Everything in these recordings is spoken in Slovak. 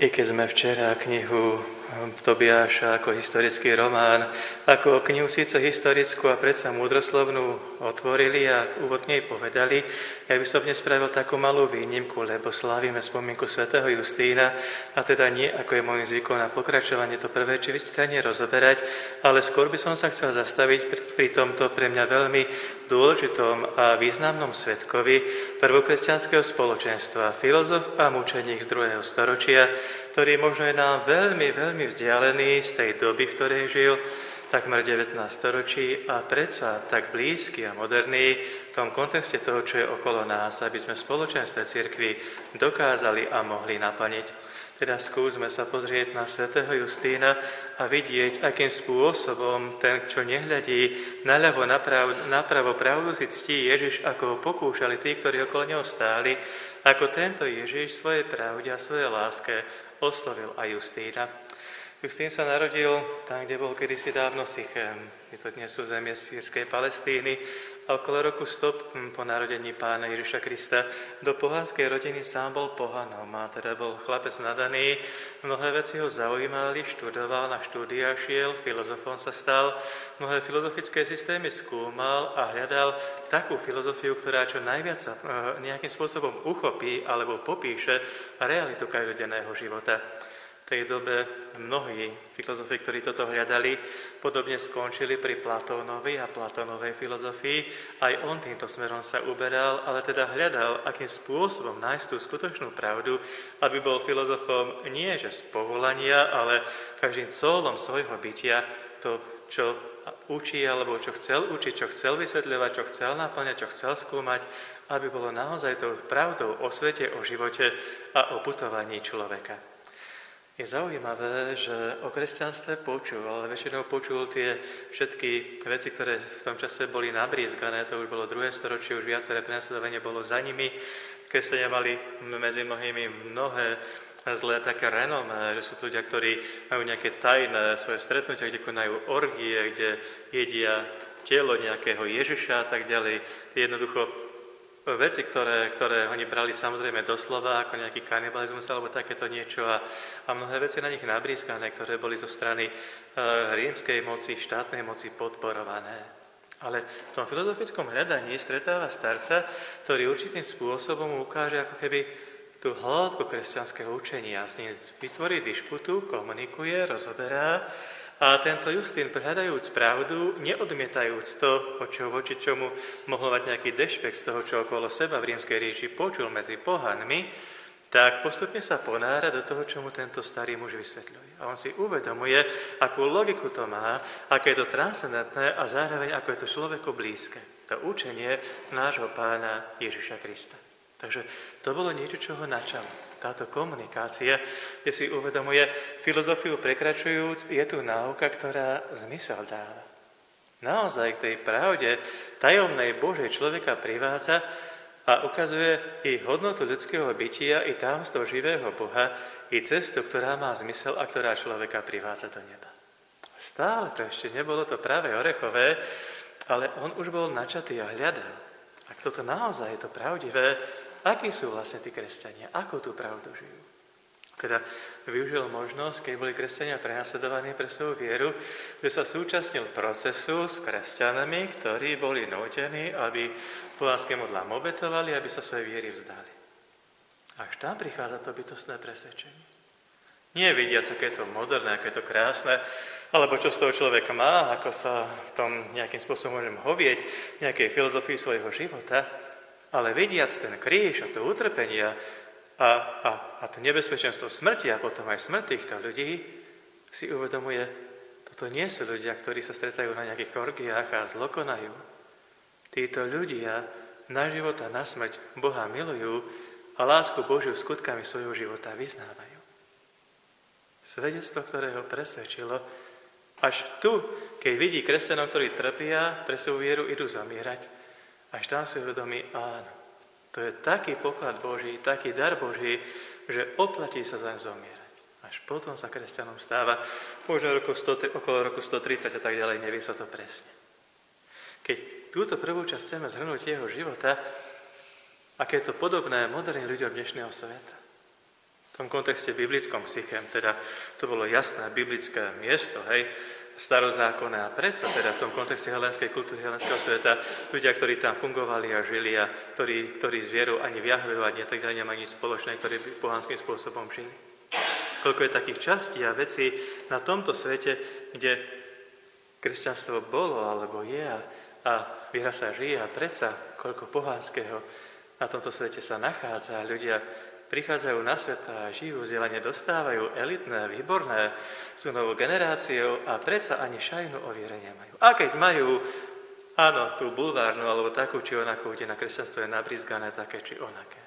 I keď sme včera knihu Tobiáša ako historický román, ako knihu síce historickú a predsa múdroslovnú otvorili a úvod k nej povedali, ja by som dnes spravil takú malú výnimku, lebo slávime spomienku svätého Justína a teda nie, ako je môjim zvykom na pokračovanie to prvé čítanie rozoberať, ale skôr by som sa chcel zastaviť pri tomto pre mňa veľmi dôležitom a významnom svedkovi prvokresťanského spoločenstva, filozof a mučeník z 2. storočia, ktorý možno je nám veľmi, veľmi vzdialený z tej doby, v ktorej žil, takmer 19 storočí a predsa tak blízky a moderný v tom kontexte toho, čo je okolo nás, aby sme spoločenstve cirkvi dokázali a mohli naplniť. Teda skúsme sa pozrieť na svätého Justína a vidieť, akým spôsobom ten, čo nehľadí naľavo, napravo pravdu si ctí Ježiš, ako ho pokúšali tí, ktorí okolo neho stáli, ako tento Ježiš svojej pravde a svojej láske oslovil aj Justína. Justín sa narodil tam, kde bol kedysi dávno Sichem. Je to dnes územie sýrskej Palestíny a okolo roku 100 po narodení Pána Ježiša Krista do pohanskej rodiny sám bol pohanom a teda bol chlapec nadaný. Mnohé veci ho zaujímali, študoval, na štúdia šiel, filozofom sa stal, mnohé filozofické systémy skúmal a hľadal takú filozofiu, ktorá čo najviac sa nejakým spôsobom uchopí alebo popíše realitu každodenného života. V tej dobe mnohí filozofi, ktorí toto hľadali, podobne skončili pri Platónovi a Platónovej filozofii. Aj on týmto smerom sa uberal, ale teda hľadal, akým spôsobom nájsť tú skutočnú pravdu, aby bol filozofom nie že z povolania, ale každým cólom svojho bytia to, čo učí, alebo čo chcel učiť, čo chcel vysvetľovať, čo chcel naplňať, čo chcel skúmať, aby bolo naozaj tou pravdou o svete, o živote a o putovaní človeka. Je zaujímavé, že o kresťanstve počul, ale väčšinou počul tie všetky veci, ktoré v tom čase boli nabrízgané, to už bolo 2. storočie, už viaceré prenasledovanie bolo za nimi. Kresťania mali medzi mnohými mnohé zlé také renomé, že sú to ľudia, ktorí majú nejaké tajné svoje stretnutia, kde konajú orgie, kde jedia telo nejakého Ježiša a tak ďalej. Jednoducho veci, ktoré oni brali samozrejme doslova, ako nejaký kanibalizmus alebo takéto niečo a mnohé veci na nich nabrískané, ktoré boli zo strany rímskej moci, štátnej moci podporované. Ale v tom filozofickom hľadaní stretáva starca, ktorý určitým spôsobom ukáže ako keby tú hĺbku kresťanského učenia. S ním vytvorí dišputu, komunikuje, rozoberá. A tento Justín, prehľadajúc pravdu, neodmietajúc to, voči čomu mohol mať nejaký dešpekt z toho, čo okolo seba v rímskej ríši počul medzi pohanmi, tak postupne sa ponára do toho, čo mu tento starý muž vysvetľuje. A on si uvedomuje, akú logiku to má, aké je to transcendentné a zároveň ako je to človeku blízke. To učenie nášho Pána Ježiša Krista. Takže to bolo niečo, čo ho načalo. Táto komunikácia, kde si uvedomuje, filozofiu prekračujúc, je tu náuka, ktorá zmysel dáva. Naozaj k tej pravde tajomnej Božej človeka privádza a ukazuje i hodnotu ľudského bytia, i tajomstvo živého Boha, i cestu, ktorá má zmysel a ktorá človeka privádza do neba. Stále to ešte nebolo to práve orechové, ale on už bol načatý a hľadal. Ak toto naozaj je to pravdivé, akí sú vlastne tí kresťania? Ako tú pravdu žijú? Teda využil možnosť, keď boli kresťania prenasledovaní pre svoju vieru, že sa súčasnil procesu s kresťanami, ktorí boli nútení, aby pohanské modlám obetovali, aby sa svojej viery vzdali. Až tam prichádza to bytostné presvedčenie. Nie vidiac, aké je to moderné, aké je to krásne, alebo čo z toho človek má, ako sa v tom nejakým spôsobom môžem hovieť, nejakej filozofii svojho života, ale vidiac ten kríž a to utrpenia a to nebezpečenstvo smrti a potom aj smrť týchto ľudí, si uvedomuje, toto nie sú ľudia, ktorí sa stretajú na nejakých orgiách a zlokonajú. Títo ľudia na život a na smrť Boha milujú a lásku Božiu skutkami svojho života vyznávajú. Svedectvo, ktoré ho presvedčilo, až tu, keď vidí kresťanov, ktorí trpia, pre svoju vieru idú zomierať, až tam si uvedomí, áno, to je taký poklad Boží, taký dar Boží, že oplatí sa zaň zomierať. Až potom sa kresťanom stáva, možno okolo roku 130 a tak ďalej, nevie sa to presne. Keď túto prvú časť chceme zhrnúť jeho života, aké je to podobné moderným ľuďom dnešného sveta. V tom kontexte biblickom Sychem, teda to bolo jasné biblické miesto, hej, starozákonné, a predsa teda v tom kontexte helenskej kultúry, helenského sveta, ľudia, ktorí tam fungovali a žili a ktorí s vierou ani v Jahveho ani tak ďalej nemajú nič spoločné, ktorí by pohanským spôsobom žili. Koľko je takých častí a vecí na tomto svete, kde kresťanstvo bolo alebo je a viera sa žije, a predsa koľko pohanského na tomto svete sa nachádza a ľudia prichádzajú na svet a žijú, vzdelanie dostávajú, elitné, výborné, sú novou generáciou a predsa ani šajnu o viere nemajú. A keď majú, áno, tú bulvárnu alebo takú či onakú, kde na kresťanstvo je nabrizgané také či onaké.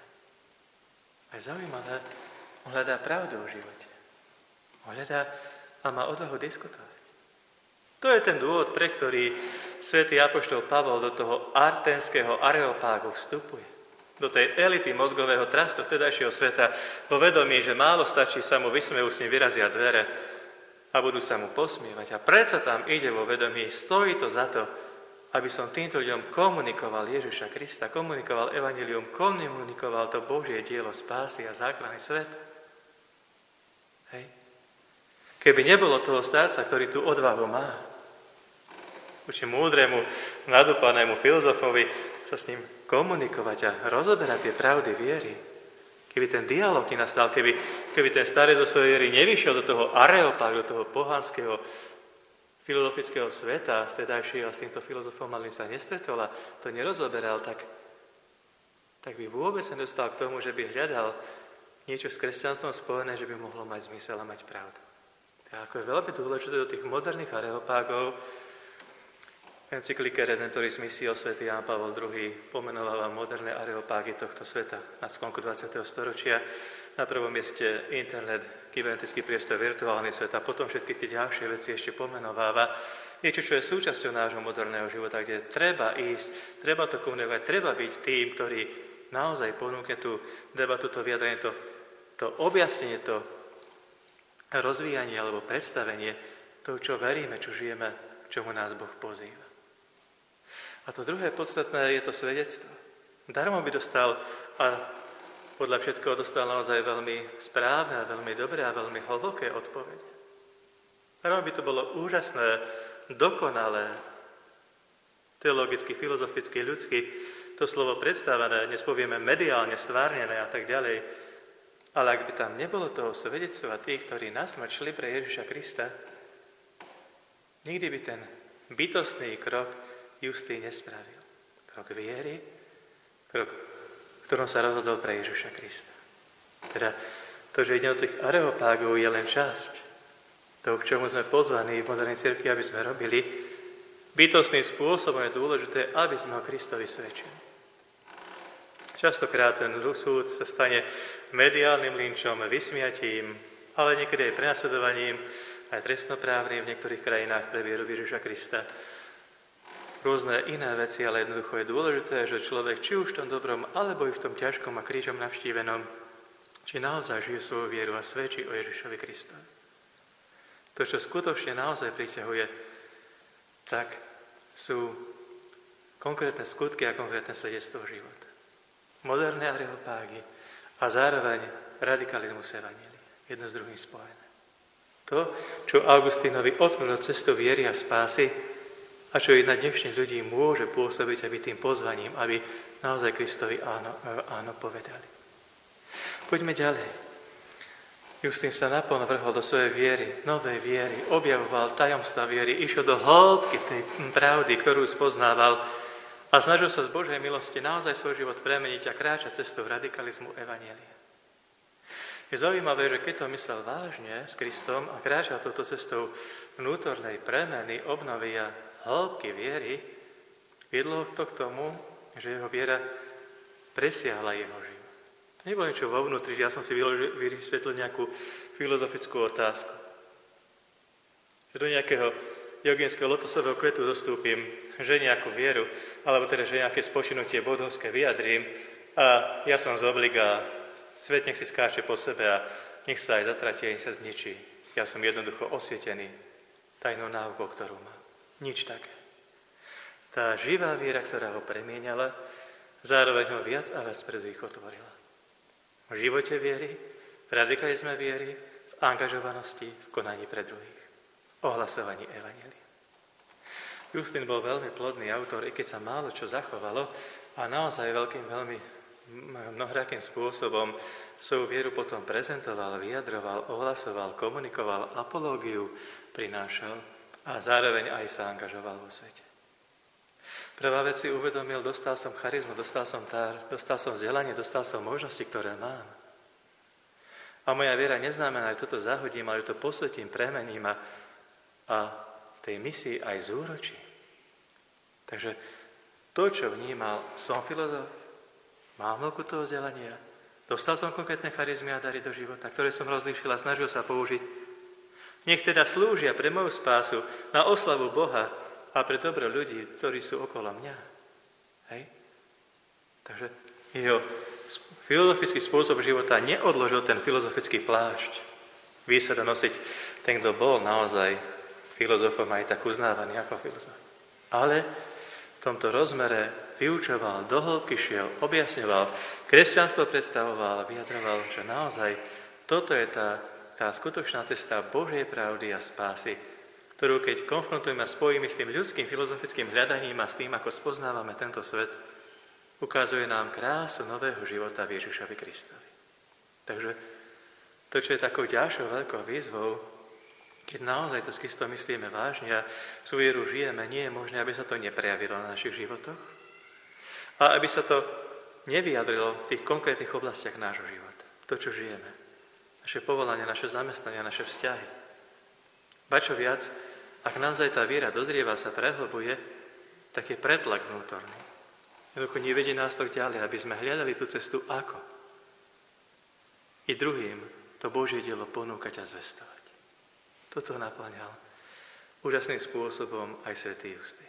A je zaujímavé, on hľadá pravdu o živote. On hľadá a má odvahu diskutovať. To je ten dôvod, pre ktorý svätý apoštol Pavol do toho arténskeho areopágu vstupuje. Do tej elity mozgového trastu vtedajšieho sveta, vo vedomí, že málo stačí sa mu vysmejú, s ním vyrazia dvere a budú sa mu posmievať. A predsa tam ide vo vedomí, stojí to za to, aby som týmto ľuďom komunikoval Ježiša Krista, komunikoval evanjelium, komunikoval to Božie dielo spásy a záchrany sveta. Hej. Keby nebolo toho starca, ktorý tú odvahu má, voči múdremu, nadúpanému filozofovi sa s ním komunikovať a rozoberať tie pravdy viery. Keby ten dialog nenastal, keby ten starec zo svojej viery nevyšiel do toho areopágu, do toho pohanského filozofického sveta, vtedajšieho, a s týmto filozofom malým sa nestretol a to nerozoberal, tak by vôbec sa nedostal k tomu, že by hľadal niečo s kresťanstvom spojené, že by mohlo mať zmysel a mať pravdu. Tak ako je veľmi dôležité do tých moderných areopágov, encyklike Redemptoris Missio svätý Ján Pavol II pomenováva moderné areopágy tohto sveta na sklonku 20. storočia. Na prvom mieste internet, kybernetický priestor, virtuálny svet a potom všetky tie ďalšie veci ešte pomenováva. Niečo, čo je súčasťou nášho moderného života, kde treba ísť, treba to komunikovať, treba byť tým, ktorý naozaj ponúkne tú debatu, to vyjadrenie, to objasnenie, to rozvíjanie alebo predstavenie toho, čo veríme, čo žijeme, čomu nás Boh pozýva. A to druhé podstatné je to svedectvo. Darmo by dostal a podľa všetkého dostal naozaj veľmi správne a veľmi dobré a veľmi hlboké odpovede. Darmo by to bolo úžasné, dokonalé, teologicky, filozoficky, ľudsky, to slovo predstavené, dnes povieme mediálne, stvárnené a tak ďalej. Ale ak by tam nebolo toho svedectva tých, ktorí na smrť šli pre Ježiša Krista, nikdy by ten bytostný krok Justý nespravil. Krok viery, krok, v ktorom sa rozhodol pre Ježiša Krista. Teda to, že ide o tých areopágov, je len časť toho, k čomu sme pozvaní v modernej cirkvi, aby sme robili. Bytostným spôsobom je dôležité, aby sme ho Kristovi svedčili. Častokrát ten súd sa stane mediálnym linčom, vysmiatím, ale niekedy aj prenasledovaním, aj trestnoprávnym v niektorých krajinách pre vieru Ježiša Krista. Rôzne iné veci, ale jednoducho je dôležité, že človek, či už v tom dobrom, alebo i v tom ťažkom a krížom navštívenom, či naozaj žije svoju vieru a svedčí o Ježišovi Kristovi. To, čo skutočne naozaj priťahuje, tak sú konkrétne skutky a konkrétne svedectvo života. Moderné areopágy a zároveň radikalizmus evanjelia. Jedno s druhým spojené. To, čo Augustínovi otvorilo cestu viery a spásy, a čo i na dnešných ľudí môže pôsobiť a byť tým pozvaním, aby naozaj Kristovi áno povedali. Poďme ďalej. Justín sa naplno vrhol do svojej viery, novej viery, objavoval tajomstvá viery, išiel do hĺbky tej pravdy, ktorú spoznával a snažil sa z Božej milosti naozaj svoj život premeniť a kráčať cestou radikalizmu evanjelia. Je zaujímavé, že keď to myslel vážne s Kristom a kráčal touto cestou vnútornej premeny, obnovy a hĺbky viery, viedlo to k tomu, že jeho viera presiahla jeho život. To nebolo niečo vo vnútri, že ja som si vysvetlil nejakú filozofickú otázku. Že do nejakého joginského lotosového kvetu zostúpim, že nejakú vieru, alebo teda, že nejaké spočinutie bodovské vyjadrím a ja som z obliga, svet nech si skáče po sebe a nech sa aj zatratie, nech sa zničí. Ja som jednoducho osvietený tajnou náukou, ktorú mám. Nič také. Tá živá viera, ktorá ho premieňala, zároveň ho viac a viac pred ich otvorila. V živote viery, v radikalizme viery, v angažovanosti, v konaní pre druhých, ohlasovaní evanjelia. Justín bol veľmi plodný autor, i keď sa málo čo zachovalo a naozaj veľmi mnohrakým spôsobom svoju vieru potom prezentoval, vyjadroval, ohlasoval, komunikoval, apológiu prinášal a zároveň aj sa angažoval vo svete. Prvá vec si uvedomil, dostal som charizmu, dostal som dar, dostal som vzdelanie, dostal som možnosti, ktoré mám. A moja viera neznamená, že toto zahodím, ale že to posvetím, premením a v tej misii aj zúročím. Takže to, čo vnímal, som filozof, mám veľkú toho vzdelania, dostal som konkrétne charizmy a dary do života, ktoré som rozlíšil a snažil sa použiť. Nech teda slúžia pre moju spásu na oslavu Boha a pre dobro ľudí, ktorí sú okolo mňa. Hej? Takže jeho filozofický spôsob života neodložil ten filozofický plášť. Ví sa to nosiť ten, kto bol naozaj filozofom aj tak uznávaný ako filozof. Ale v tomto rozmere vyučoval, do hĺbky šiel, objasňoval, kresťanstvo predstavoval, vyjadroval, že naozaj toto je tá skutočná cesta Božej pravdy a spásy, ktorú keď konfrontujeme a spojíme s tým ľudským filozofickým hľadaním a s tým, ako spoznávame tento svet, ukazuje nám krásu nového života v Ježišovi Kristovi. Takže to, čo je takou ďalšou veľkou výzvou, keď naozaj to s Kristom myslíme vážne a svoju vieru žijeme, nie je možné, aby sa to neprejavilo na našich životoch a aby sa to nevyjadrilo v tých konkrétnych oblastiach nášho života. To, čo žijeme. Naše povolanie, naše zamestnania, naše vzťahy. Ba čo viac, ak naozaj tá viera dozrieva, sa prehlbuje, tak je pretlak vnútorný. Jednoducho nevedie nás to ďalej, aby sme hľadali tú cestu ako. I druhým to Božie dielo ponúkať a zvestovať. Toto naplňal úžasným spôsobom aj svätý Justín.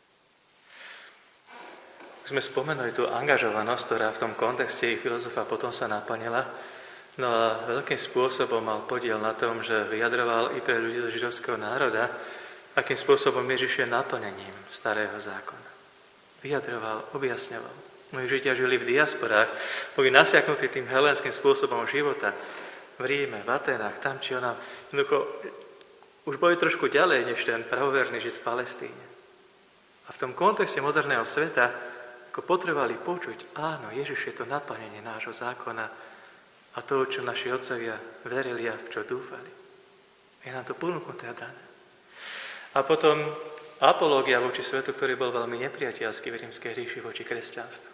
Už sme spomenuli tú angažovanosť, ktorá v tom kontexte ich filozofa potom sa naplnila. No a veľkým spôsobom mal podiel na tom, že vyjadroval i pre ľudí zo židovského národa, akým spôsobom Ježiš je naplnením starého zákona. Vyjadroval, objasňoval. Mnohí Židia žili v diasporách, boli nasiaknutí tým helénskym spôsobom života v Ríme, v Atenách, tam či ona. Jednoducho, už boli trošku ďalej, než ten pravoverný Žid v Palestíne. A v tom kontexte moderného sveta, ako potrebovali počuť, áno, Ježiš je to naplnenie nášho zákona, a to, čo naši otcovia verili a v čo dúfali. Je nám to ponúknuté a dané. A potom apológia voči svetu, ktorý bol veľmi nepriateľský v rímskej ríši voči kresťanstvu.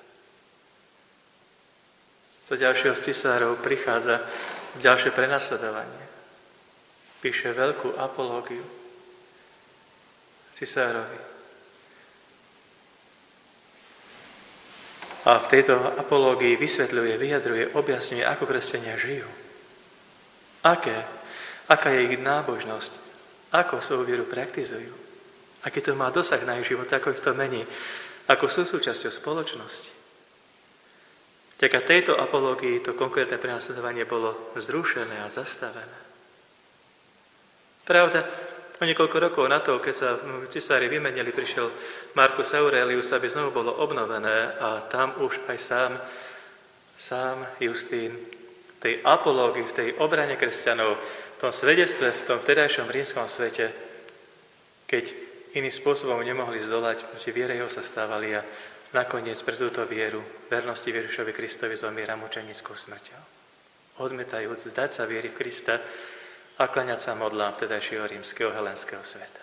Za ďalšieho z cisárov prichádza ďalšie prenasledovanie. Píše veľkú apológiu cisárovi. A v tejto apológii vysvetľuje, vyjadruje, objasňuje, ako kresťania žijú. Aká je ich nábožnosť, ako svoju vieru praktizujú, aký to má dosah na ich život, ako ich to mení, ako sú súčasťou spoločnosti. Vďaka tejto apológii to konkrétne prenasledovanie bolo zrušené a zastavené. Pravda, o niekoľko rokov na to, keď sa cisári vymenili, prišiel Marcus Aurelius, aby znovu bolo obnovené a tam už aj sám Justín v tej apológii, v tej obrane kresťanov, v tom svedectve, v tom vtedajšom rímskom svete, keď iným spôsobom nemohli zdolať, proti viere jeho sa stávali a nakoniec pre túto vieru, vernosti Ježišovi Kristovi zomiera mučenickou smrťou. Odmetajúc zdať sa viery v Krista a kláňať sa modlám vtedajšieho rímskeho helenského sveta.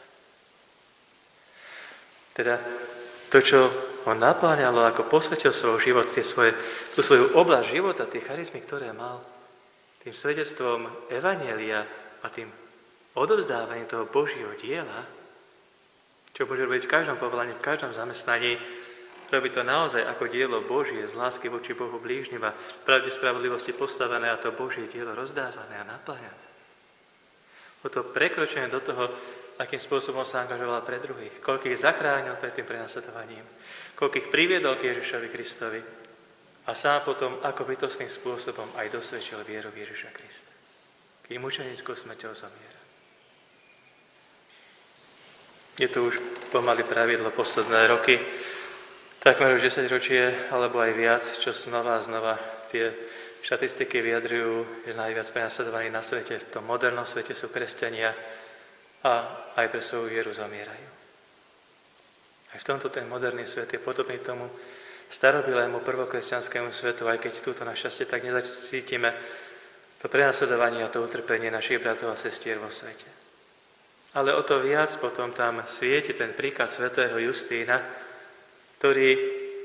Teda to, čo ho napláňalo, ako posvetil svoj život, tú svoju oblasť života, tie charizmy, ktoré mal, tým svedectvom evanjelia a tým odovzdávaním toho Božieho diela, čo môže robiť v každom povolaní, v každom zamestnaní, robí to naozaj ako dielo Božie, z lásky voči Bohu blížnym a pravde spravodlivosti postavené a to Božie dielo rozdávané a naplňané. O to prekročenie do toho, akým spôsobom sa angažoval pre druhých, koľko ich zachránil pred tým prenasledovaním, koľko ich priviedol k Ježišovi Kristovi a sám potom ako bytostným spôsobom aj dosvedčil vieru v Ježiša Krista. Keď mučenickou smrťou zomiera. Je to už pomaly pravidlo posledné roky, takmer už 10 ročie, alebo aj viac, čo znova a znova tie štatistiky vyjadrujú, že najviac prenasledovaní na svete, v tom modernom svete sú kresťania a aj pre svoju vieru zomierajú. Aj v tomto ten moderný svet je podobný tomu starobilému prvokresťanskému svetu, aj keď túto našťastie tak nezacítime, to prenasledovanie a to utrpenie našich bratov a sestier vo svete. Ale o to viac potom tam svieti ten príkaz svätého Justína, ktorý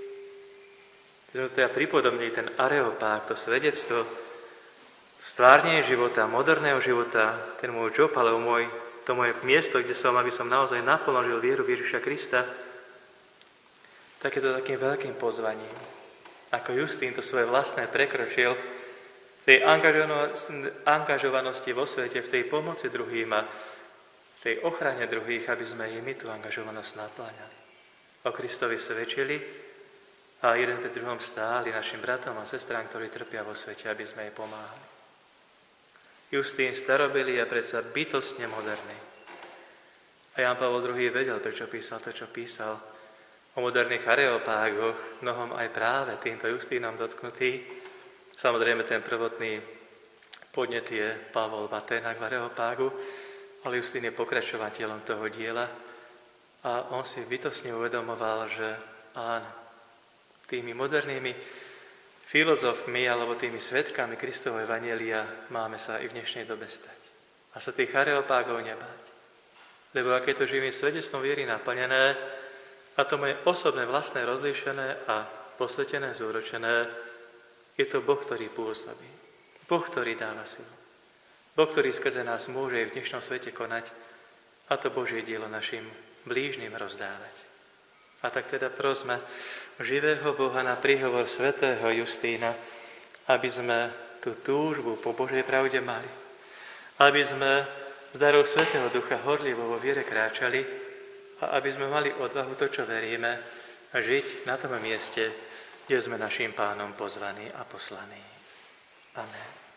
teda pripodobní ten areopág, to svedectvo, stvárnenie života, moderného života, ten môj job, alebo to moje miesto, kde som, aby som naozaj naplno žil vieru v Ježiša Krista, tak je to takým veľkým pozvaním. Ako Justín to svoje vlastné prekročil v tej angažovanosti vo svete, v tej pomoci druhým a v tej ochrane druhých, aby sme i my tú angažovanosť napláňali. O Kristovi svedčili a jeden pri druhom stáli našim bratom a sestrám, ktorí trpia vo svete, aby sme jej pomáhali. Justín starobilý a predsa bytostne moderný. A Ján Pavol II vedel, prečo písal to, čo písal. O moderných areopágoch, mnohom aj práve týmto Justínom dotknutý. Samozrejme, ten prvotný podnet je Pavol Baténak v areopágu, ale Justín je pokračovateľom toho diela a on si bytostne uvedomoval, že áno, tými modernými filozofmi alebo tými svedkami Kristovho evanjelia máme sa i v dnešnej dobe stať. A sa tých areopágov nebáť. Lebo ak je to živým svedectvom viery naplnené a to moje osobné, vlastné, rozlíšené a posvetené, zúročené, je to Boh, ktorý pôsobí. Boh, ktorý dáva silu. Boh, ktorý skrze nás môže v dnešnom svete konať a to Božie dielo našim blížnym rozdávať. A tak teda prosme živého Boha na príhovor svätého Justína, aby sme tú túžbu po Božej pravde mali. Aby sme z darov Svätého Ducha horlivo vo viere kráčali a aby sme mali odvahu to, čo veríme, žiť na tom mieste, kde sme naším Pánom pozvaní a poslaní. Amen.